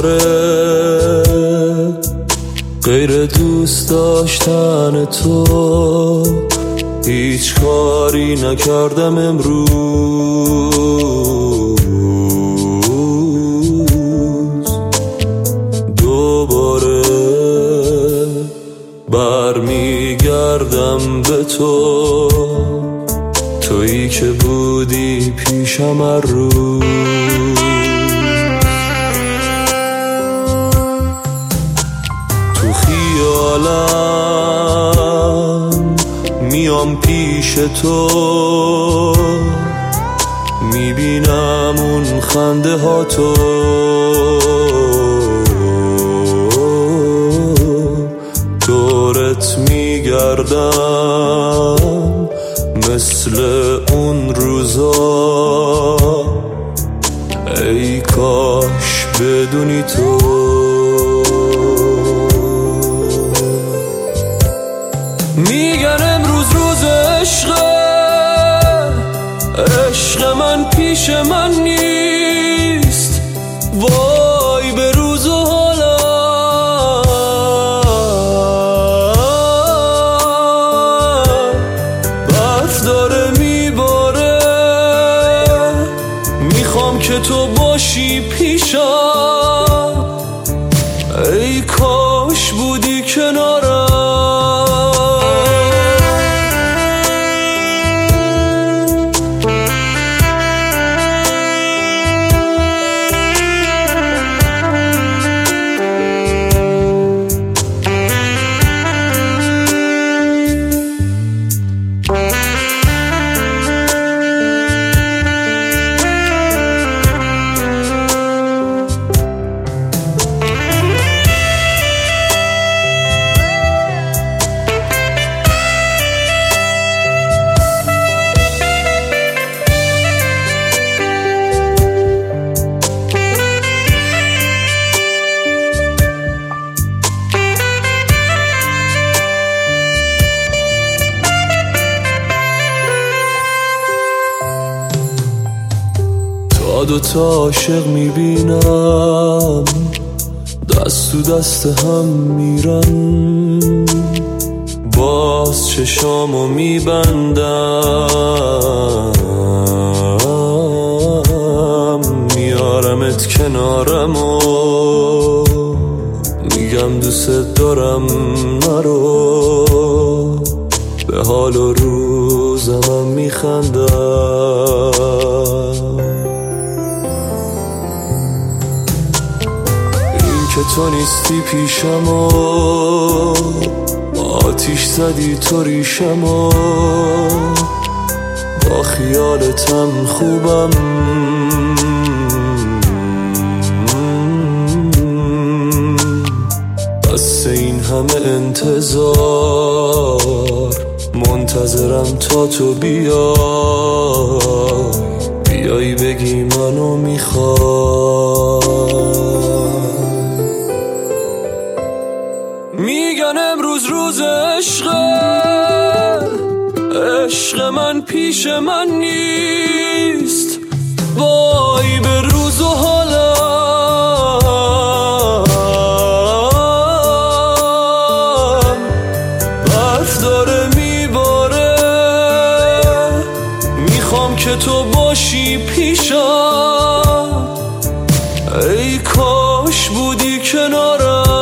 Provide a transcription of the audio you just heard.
دوباره غیر دوست داشتن تو هیچ کاری نکردم امروز. دوباره برمیگردم به تو، تویی که بودی پیشم هر روز. تو خیالم میام پیش تو، میبینم اون خنده ها تو، دورت میگردم مثل اون روزا، ای کاش بدونی تو. میگن امروز روز عشقه، عشق من پیش من نیست، وای به روز و حالا. برف داره میباره، میخوام که تو باشی پیشم، ای کاش بودی کنارم. دوتا عاشق میبینم دست تو دست هم میرن، باز چشامو میبندم، میارمت کنارم و میگم دوست دارم، نرو. به حال و روزمم میخندم، که تو نیستی پیشم و آتیش زدی تو ریشم و با خیالتم خوبم. بس این همه انتظار، منتظرم تا تو بیای بگی منو میخوای. میگن امروز روز عشقه، عشق من پیش من نیست، وای به روز و حالا. برف داره میباره، میخوام که تو باشی پیشم، ای کاش بودی کنارم.